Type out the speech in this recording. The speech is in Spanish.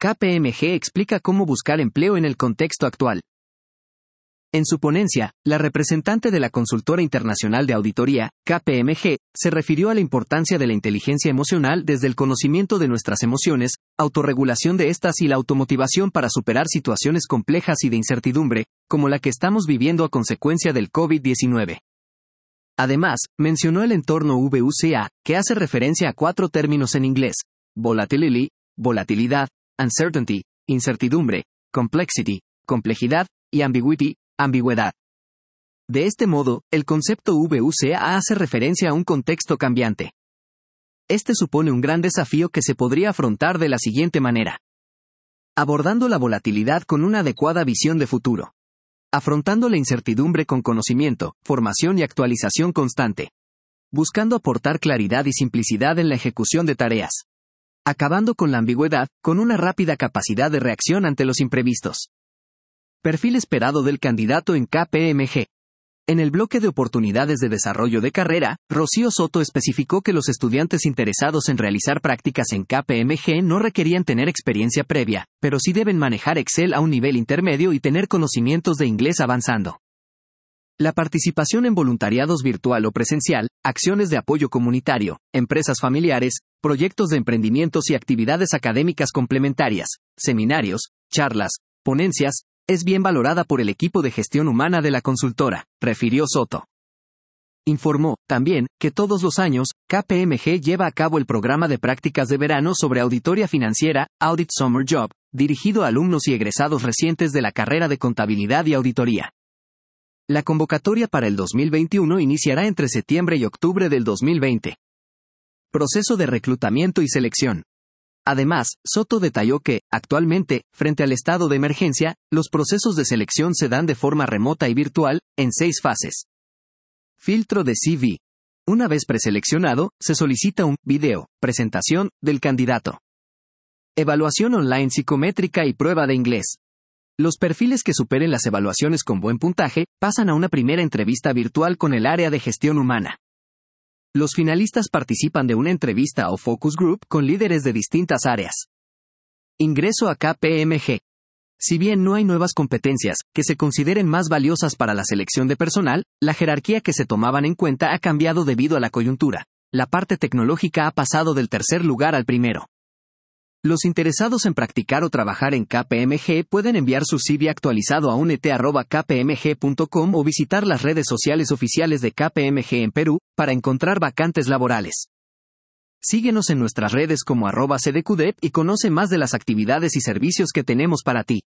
KPMG explica cómo buscar empleo en el contexto actual. En su ponencia, la representante de la consultora internacional de auditoría, KPMG, se refirió a la importancia de la inteligencia emocional desde el conocimiento de nuestras emociones, autorregulación de estas y la automotivación para superar situaciones complejas y de incertidumbre, como la que estamos viviendo a consecuencia del COVID-19. Además, mencionó el entorno VUCA, que hace referencia a 4 términos en inglés: volatility, volatilidad, uncertainty, incertidumbre, complexity, complejidad, y ambiguity, ambigüedad. De este modo, el concepto VUCA hace referencia a un contexto cambiante. Este supone un gran desafío que se podría afrontar de la siguiente manera: abordando la volatilidad con una adecuada visión de futuro. Afrontando la incertidumbre con conocimiento, formación y actualización constante. Buscando aportar claridad y simplicidad en la ejecución de tareas. Acabando con la ambigüedad, con una rápida capacidad de reacción ante los imprevistos. Perfil esperado del candidato en KPMG. En el bloque de oportunidades de desarrollo de carrera, Rocío Soto especificó que los estudiantes interesados en realizar prácticas en KPMG no requerían tener experiencia previa, pero sí deben manejar Excel a un nivel intermedio y tener conocimientos de inglés avanzando. La participación en voluntariados virtual o presencial, acciones de apoyo comunitario, empresas familiares, proyectos de emprendimientos y actividades académicas complementarias, seminarios, charlas, ponencias, es bien valorada por el equipo de gestión humana de la consultora, refirió Soto. Informó, también, que todos los años, KPMG lleva a cabo el programa de prácticas de verano sobre auditoría financiera, Audit Summer Job, dirigido a alumnos y egresados recientes de la carrera de contabilidad y auditoría. La convocatoria para el 2021 iniciará entre septiembre y octubre del 2020. Proceso de reclutamiento y selección. Además, Soto detalló que, actualmente, frente al estado de emergencia, los procesos de selección se dan de forma remota y virtual, en 6 fases. Filtro de CV. Una vez preseleccionado, se solicita un video, presentación, del candidato. Evaluación online psicométrica y prueba de inglés. Los perfiles que superen las evaluaciones con buen puntaje, pasan a una primera entrevista virtual con el área de gestión humana. Los finalistas participan de una entrevista o focus group con líderes de distintas áreas. Ingreso a KPMG. Si bien no hay nuevas competencias que se consideren más valiosas para la selección de personal, la jerarquía que se tomaban en cuenta ha cambiado debido a la coyuntura. La parte tecnológica ha pasado del tercer lugar al primero. Los interesados en practicar o trabajar en KPMG pueden enviar su CV actualizado a unet@kpmg.com o visitar las redes sociales oficiales de KPMG en Perú para encontrar vacantes laborales. Síguenos en nuestras redes como @cdqdep y conoce más de las actividades y servicios que tenemos para ti.